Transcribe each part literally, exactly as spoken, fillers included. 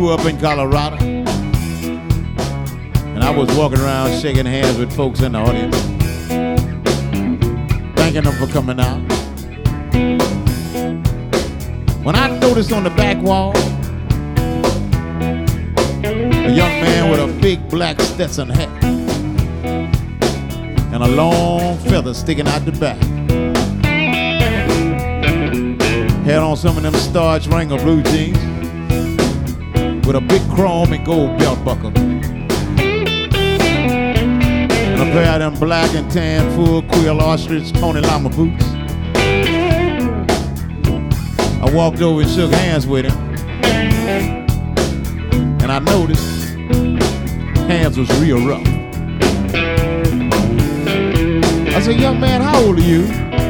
grew up in Colorado, and I was walking around shaking hands with folks in the audience, thanking them for coming out. When I noticed on the back wall a young man with a big black Stetson hat and a long feather sticking out the back, had on some of them starch Wrangler blue jeans with a big chrome and gold belt buckle, and a pair of them black and tan full quill ostrich pony llama boots. I walked over and shook hands with him, and I noticed hands was real rough. I said, young man, how old are you?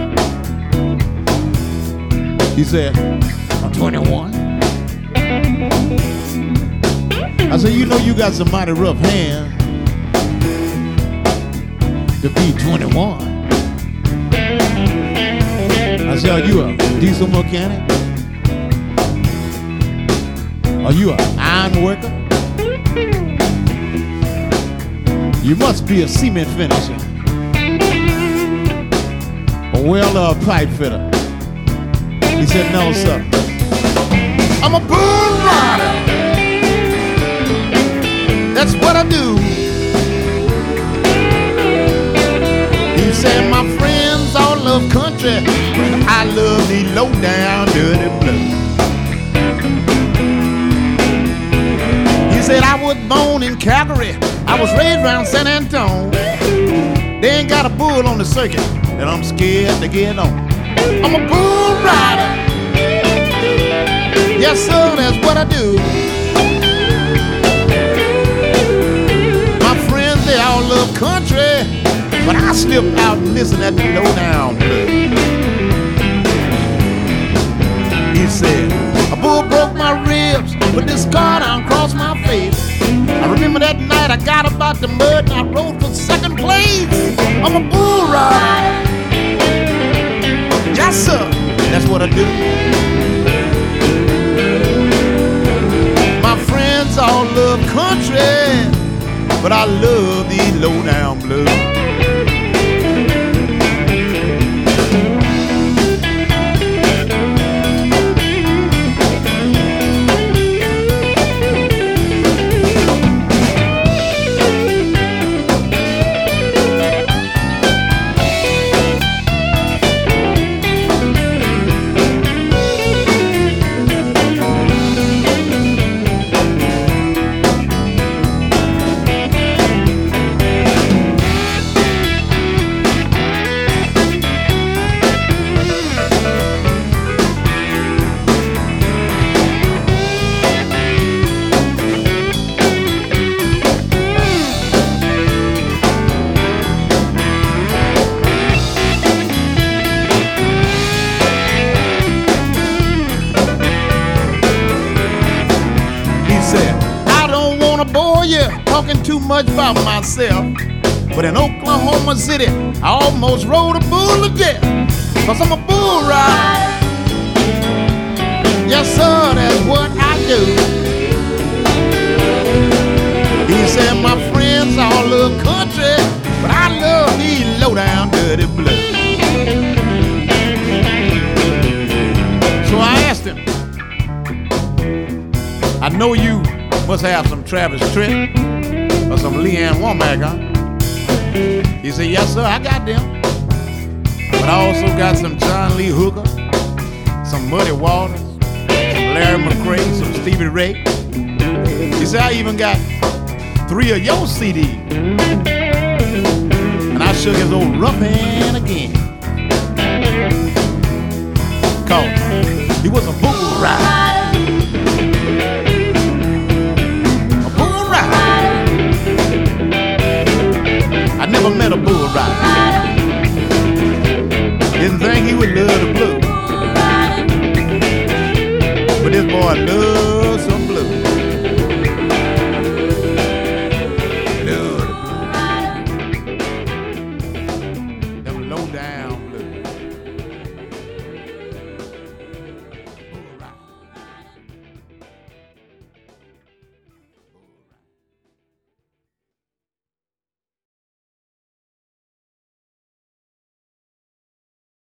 He said, I'm twenty-one. I said, you know you got some mighty rough hands to be twenty-one. I said, are you a diesel mechanic? Are you an iron worker? You must be a cement finisher, a welder or a pipe fitter. He said, no, sir. I'm a bull rider. That's what I do. He said, my friends all love country, but I love the low down dirty blues. He said, I was born in Calgary, I was raised around San Antonio. They ain't got a bull on the circuit, and I'm scared to get on. I'm a bull rider. Yes, sir, that's what I do. My friends, they all love country, but I slip out and listen at the low-down blues. He said, a bull broke my ribs with this scar down across my face. I remember that night I got about the mud and I rode for second place. I'm a bull rider. Yes, sir, that's what I do. My friends all love country, but I love these low-down blues. Talking too much about myself, but in Oklahoma City I almost rode a bull to death, cause I'm a bull rider. Yes, sir, that's what I do. He said, my friends all love country, but I love these low-down dirty blues. So I asked him, I know you must have some Travis Tritt or some Leanne Womack, huh? He said, yes, sir, I got them. But I also got some John Lee Hooker, some Muddy Waters, some Larry McCray, some Stevie Ray. He said, I even got three of your C Ds. And I shook his old rough hand again. Cause he was a bull rider. Never met a bull rider. Didn't think he would love the blue, but this boy loved